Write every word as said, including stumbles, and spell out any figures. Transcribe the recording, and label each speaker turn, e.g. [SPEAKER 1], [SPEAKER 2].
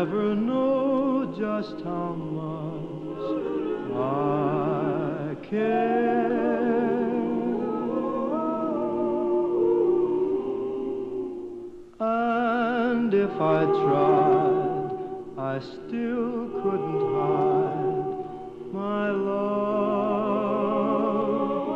[SPEAKER 1] never know just how much I care. And if I tried, I still couldn't hide my love